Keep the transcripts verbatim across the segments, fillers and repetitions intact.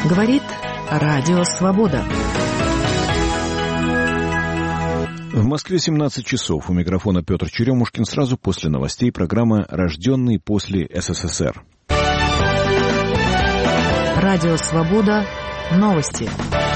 Говорит Радио Свобода. В Москве семнадцать часов. У микрофона Петр Черемушкин. Сразу после новостей программа «Рожденный после СССР». Радио Свобода. Новости.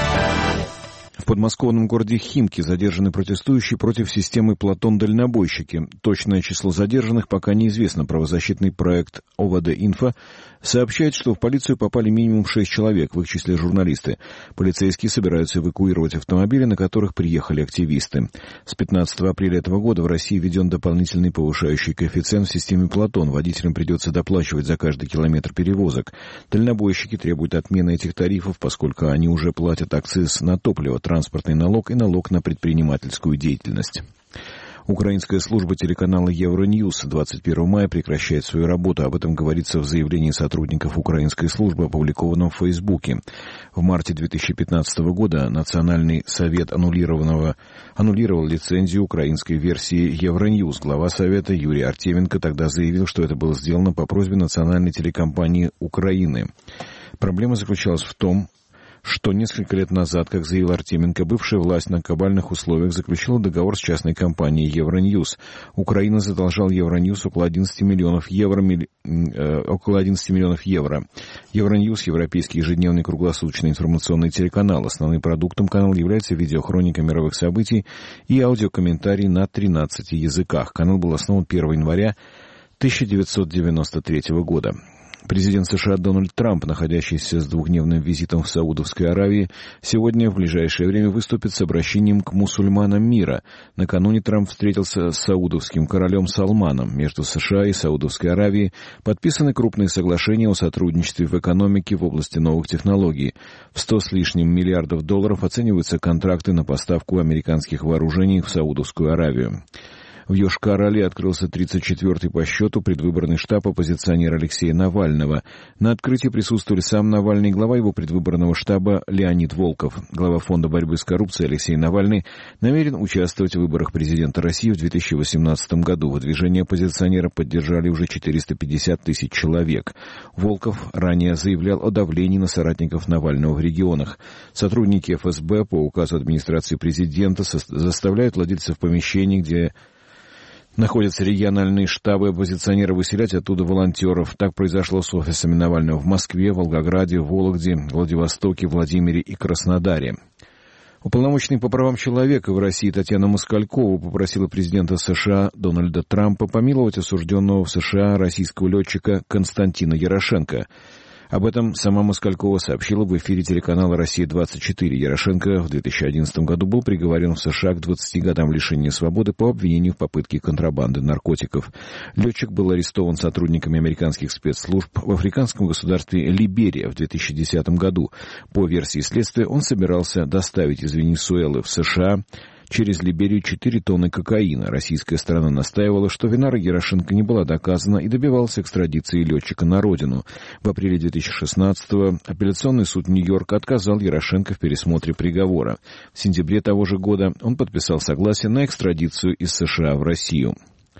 В подмосковном городе Химки задержаны протестующие против системы «Платон-дальнобойщики». Точное число задержанных пока неизвестно. Правозащитный проект ОВД-Инфо сообщает, что в полицию попали минимум шесть человек, в их числе журналисты. Полицейские собираются эвакуировать автомобили, на которых приехали активисты. С пятнадцатого апреля этого года в России введен дополнительный повышающий коэффициент в системе «Платон». Водителям придется доплачивать за каждый километр перевозок. Дальнобойщики требуют отмены этих тарифов, поскольку они уже платят акциз на топливо, транспортный налог и налог на предпринимательскую деятельность. Украинская служба телеканала Евроньюз двадцать первого мая прекращает свою работу. Об этом говорится в заявлении сотрудников украинской службы, опубликованном в Фейсбуке. В марте две тысячи пятнадцатого года Национальный совет аннулированного, аннулировал лицензию украинской версии Евроньюз. Глава совета Юрий Артеменко тогда заявил, что это было сделано по просьбе национальной телекомпании Украины. Проблема заключалась в том, что несколько лет назад, как заявил Артеменко, бывшая власть на кабальных условиях заключила договор с частной компанией Евроньюз. Украина задолжала Евроньюз около одиннадцати миллионов евро. Милли, э, около одиннадцати миллионов евро. Евроньюз — европейский ежедневный круглосуточный информационный телеканал. Основным продуктом канала является видеохроника мировых событий и аудиокомментарий на тринадцати языках. Канал был основан первого января тысяча девятьсот девяносто третьего года. Президент США Дональд Трамп, находящийся с двухдневным визитом в Саудовской Аравии, сегодня в ближайшее время выступит с обращением к мусульманам мира. Накануне Трамп встретился с саудовским королем Салманом. Между США и Саудовской Аравией подписаны крупные соглашения о сотрудничестве в экономике в области новых технологий. В сто с лишним миллиардов долларов оцениваются контракты на поставку американских вооружений в Саудовскую Аравию. В Йошкар-Оле открылся тридцать четвёртый по счету предвыборный штаб оппозиционера Алексея Навального. На открытии присутствовали сам Навальный и глава его предвыборного штаба Леонид Волков. Глава Фонда борьбы с коррупцией Алексей Навальный намерен участвовать в выборах президента России в две тысячи восемнадцатом году. Выдвижение оппозиционера поддержали уже четыреста пятьдесят тысяч человек. Волков ранее заявлял о давлении на соратников Навального в регионах. Сотрудники эф эс бэ по указу администрации президента заставляют владельцев помещений, где находятся региональные штабы оппозиционеров, выселять оттуда волонтеров. Так произошло с офисами Навального в Москве, Волгограде, Вологде, Владивостоке, Владимире и Краснодаре. Уполномоченный по правам человека в России Татьяна Москалькова попросила президента США Дональда Трампа помиловать осужденного в США российского летчика Константина Ярошенко. Об этом сама Москалькова сообщила в эфире телеканала «Россия-двадцать четыре». Ярошенко в две тысячи одиннадцатом году был приговорен в США к двадцати годам лишения свободы по обвинению в попытке контрабанды наркотиков. Летчик был арестован сотрудниками американских спецслужб в африканском государстве Либерия в две тысячи десятом году. По версии следствия, он собирался доставить из Венесуэлы в США через Либерию четыре тонны кокаина. Российская сторона настаивала, что вина Ярошенко не была доказана, и добивалась экстрадиции летчика на родину. В апреле две тысячи шестнадцатого апелляционный суд Нью-Йорка отказал Ярошенко в пересмотре приговора. В сентябре того же года он подписал согласие на экстрадицию из США в Россию.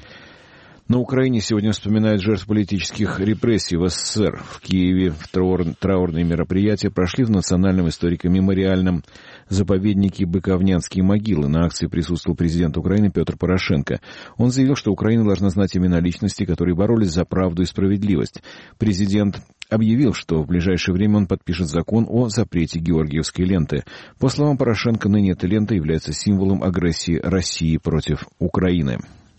На Украине сегодня вспоминают жертв политических репрессий в эс эс эс эр. В Киеве траурные мероприятия прошли в Национальном историко-мемориальном заповеднике Быковнянские могилы. На акции присутствовал президент Украины Петр Порошенко. Он заявил, что Украина должна знать имена личностей, которые боролись за правду и справедливость. Президент объявил, что в ближайшее время он подпишет закон о запрете георгиевской ленты. По словам Порошенко, ныне эта лента является символом агрессии России против Украины.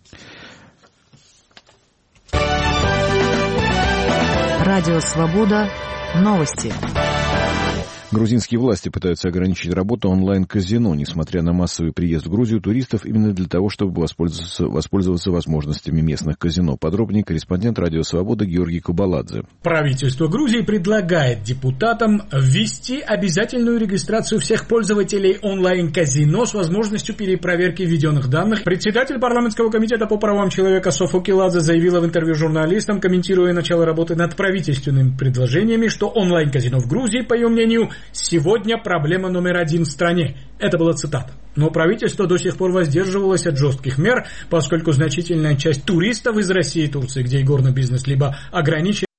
Радио Свобода. Новости. Грузинские власти пытаются ограничить работу онлайн-казино, несмотря на массовый приезд в Грузию туристов, именно для того, чтобы воспользоваться, воспользоваться возможностями местных казино. Подробнее корреспондент Радио Свобода Георгий Кубаладзе. Правительство Грузии предлагает депутатам ввести обязательную регистрацию всех пользователей онлайн-казино с возможностью перепроверки введенных данных. Председатель парламентского комитета по правам человека Софу Киладзе заявила в интервью журналистам, комментируя начало работы над правительственными предложениями, что онлайн-казино в Грузии, по ее мнению, сегодня проблема номер один в стране. Это была цитата. Но правительство до сих пор воздерживалось от жестких мер, поскольку значительная часть туристов из России и Турции, где игорный бизнес либо ограничен,